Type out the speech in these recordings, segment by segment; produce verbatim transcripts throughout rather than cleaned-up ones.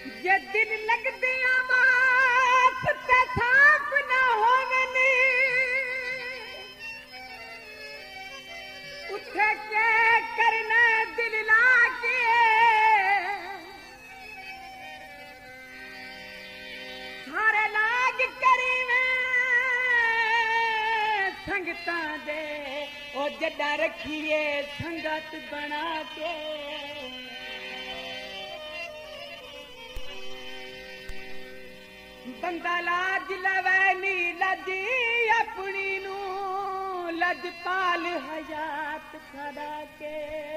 जे दिल लगदियां मास ते साफ न होवनी उठे के करना दिल लाके सारे लाग करीवे संगता दे ओ जड़ा रखिए संगत बना के बंदा लाज लवे नी लजी अपनी नू लजपाल हयात खड़ा के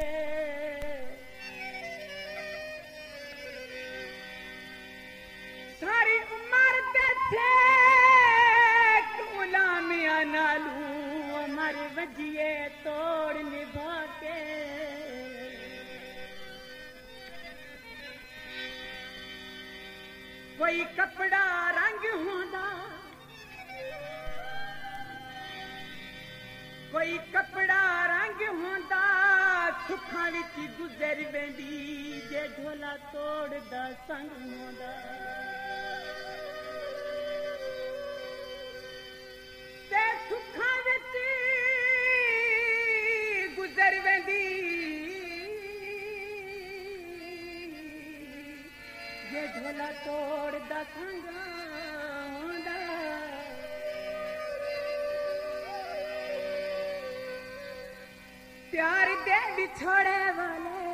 सारी उम्र देखे गुलामिया नालू अमर वजिए तोड़ निभा के कोई कपड़ा रंग होंदा कोई कपड़ा रंग होंदा सुखा विच गुजर वेंदी जे ढोला तोड़दा संग होंदा ते सुखा विच गुजर वेंदी जे ढोला तोड़दा संग होंदा प्यार दे बिछोड़े वाले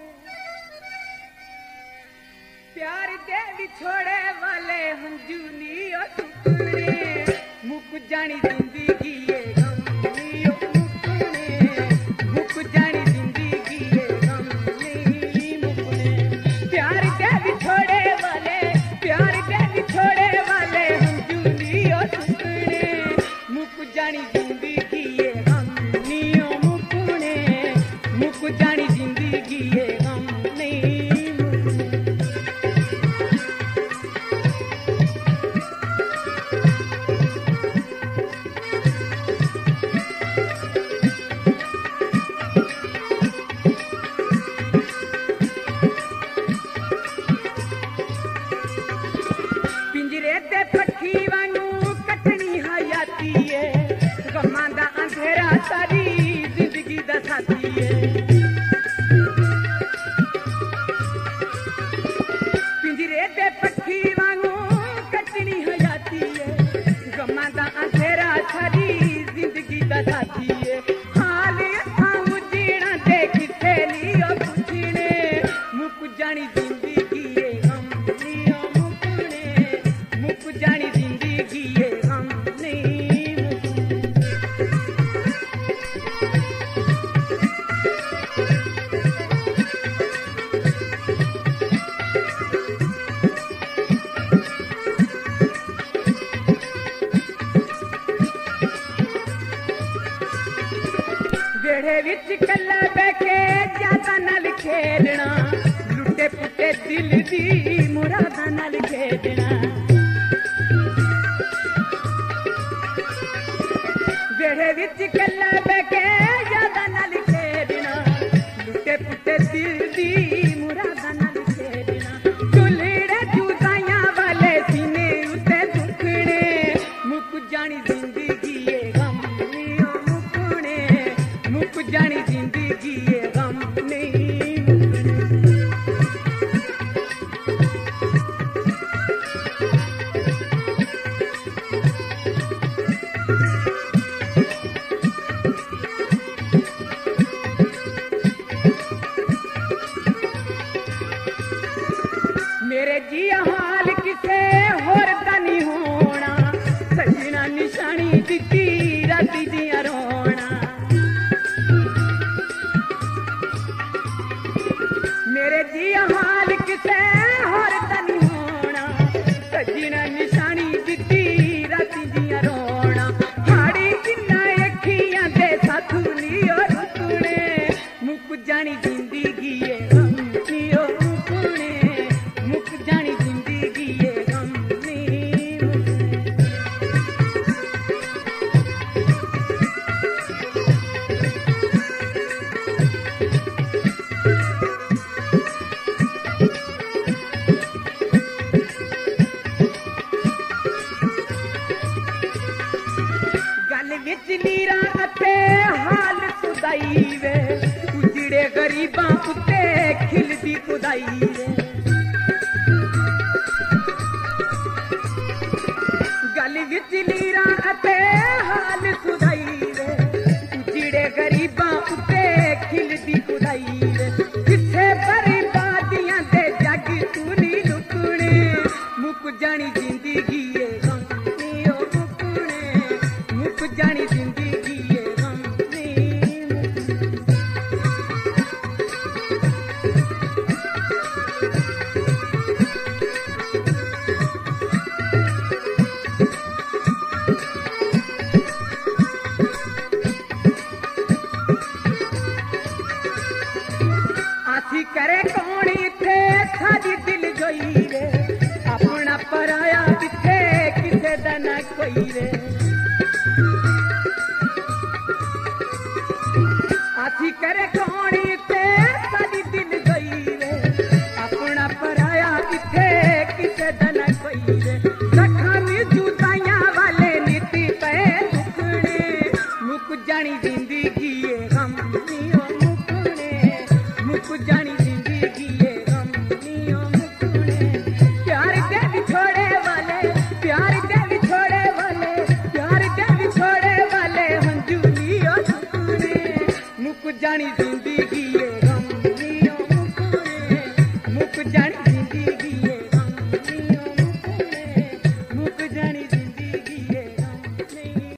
प्यार दे बिछोड़े वाले हंजूनी ओ टुकड़े मुक जानी जिंदगी ये गमनी ओ मुकने मुक जानी जिंदगी ये गमनी मुकने प्यार दे बिछोड़े वाले प्यार दे बिछोड़े वाले हंजूनी ओ टुकड़े मुक जानी जिंदगी ये गमनी ओ मुकने मुक जानी जिंदगी ये गमनी पिंजरे ते पक्षी वांगू कटनी हयाती है गमां दा अंधेरा सारी जिंदगी दा साथी है पिंजरे ते पक्षी वांगू कटनी हयाती है गमां दा अंधेरा सारी जिंदगी दा साथी है हाल असां जीना ते किथे लियो पुछने मुक जानी जिंदगी ये गमनी ओ मुकने मुक जानी जिंदगी ये गमनी जेड़े विच कल्ला बैठे ज्यादा नाल खेलना लुटे पुटे दिल दी मुरादा नाल खेलना जेड़े विच कल्ला बैठे ज्यादा नाल खेलना लुटे पुटे दिल दी मुरादा नाल खेलना चुलड़े जुदाइयां वाले सीने उते दुखने मुक जानी जिंदगी ये गमनी ओ मुकने मुक जानी जिंदगी ये गमनी मेरे जी हाल किसे होर दा नहीं होना सजना निशानी दिती राती दिया रोना मेरे जी हाल किसे होर दा नहीं होना सजना निशानी दिती राती दिया रोना हाड़ी जिन्ना अखियां दे साथू लियो रुकने मुक जानी जिंदगी ये गमनी ओ मुकने मुक जानी जिंदगी ये गमनी आई रे किथे बर्बादियां दे जग तूनी लुकने मुक जानी जिंदगी ये गम नी ओ मुकने मुक जानी जिंदगी ये गम नी आसी करे को